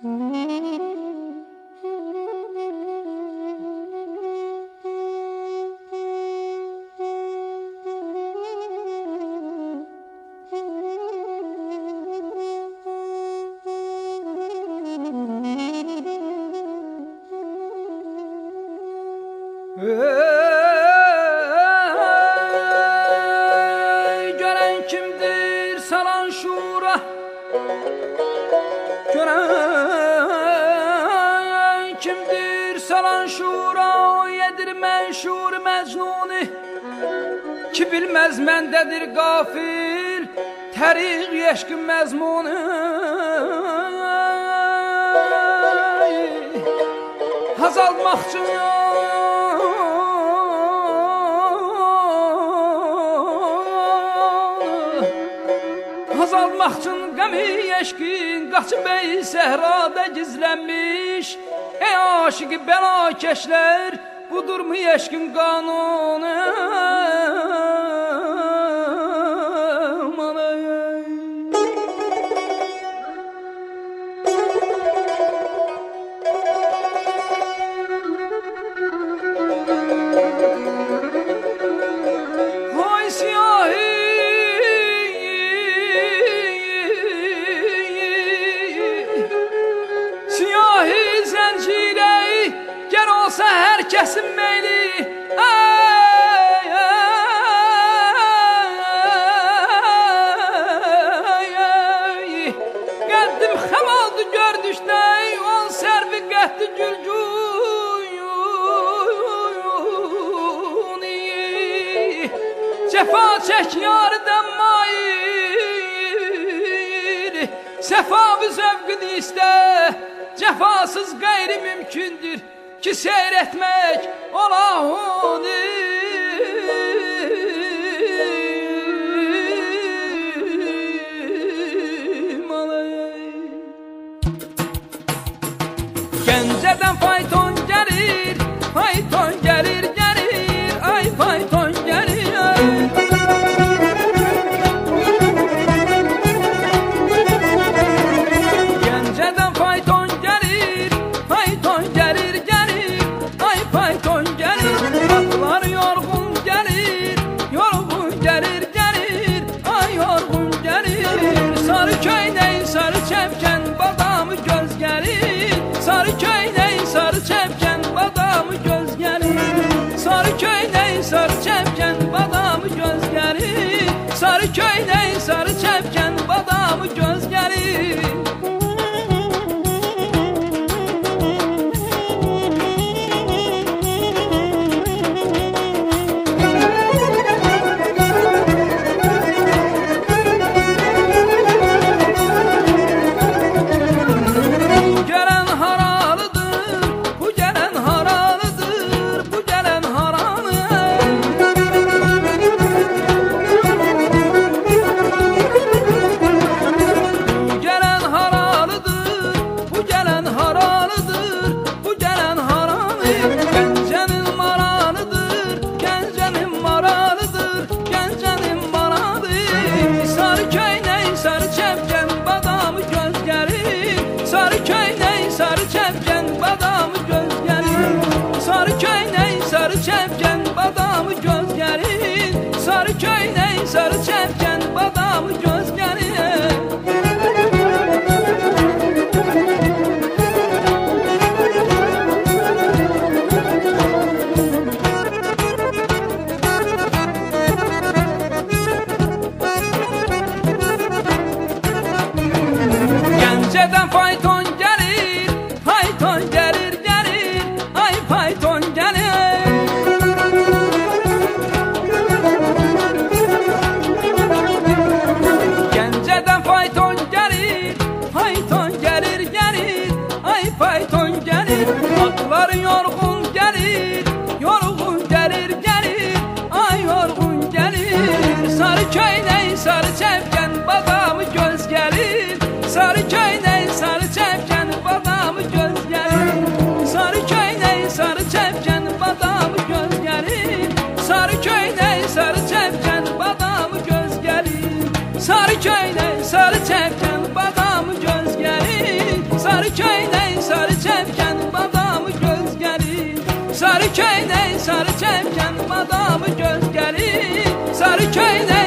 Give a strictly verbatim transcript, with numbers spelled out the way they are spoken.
Ey, gören kimdir salan şura, gören kimdir salan şura, o yedirmen şur mecnuni, ki bilmez mendedir gafil, terik yeşkin mezmunu. Haz almaq üçün Haz almaq üçün qəmi yeşkin, qaçıb ey səhrada gizlənmiş. Ey aşıqı bəlakeşlər, budurmu yeşkin qanunu? Herkesin meyli, ay, ay, ay. Qəddim xəm oldu gördüşdəy, on sərvi qəhdi gülcuni. Cəfa çək yarıdan mayir, səfa-vı zövqünü istə, cəfasız qeyri mümkündür ki seyretmek olahuni. Gəncədən fayton gəlir, fayton gəlir, gəlir, ay fayton gəlir, ay. Gəncədən fayton gəlir, fayton gəlir, fayton gəlir, atlar yorğun gəlir, yorğun gəlir, gəlir, ay yorğun gəlir. Sarı köynək, sarı çəpkən, badamı göz gəlir. Sarı köynək, sarı çəpkən, badamı göz gəlir. Sarı köynək, sarı çəpkən, badamı göz gəlir. Sarı köynək, sarı çəpkən, badamı göz gəlir. Çəpkən badamı göz gəlir, sarı köynək, sarı çəpkən badamı göz gəlir. Gəncədən fayton gəlir, fayton gəlir, gəlir, ay fayton gəlir. Fayton gəlir, atlar yorğun gəlir, yorğun gəlir, gəlir, ay yorğun gəlir. Sarı köynək, sarı çəpkən, badamı göz gəlir. Sarı köynək, sarı çəpkən, badamı göz gəlir. Sarı köynək, sarı çəpkən, badamı göz gəlir. Sarı köynək, sarı çəpkən, badamı göz gəlir. Sarı köynək, sarı çəpkən, badamı göz gəlir. Sarı köynək Sarı köynək, sarı çəpkən, badamı göz gəlir. Sarı köynək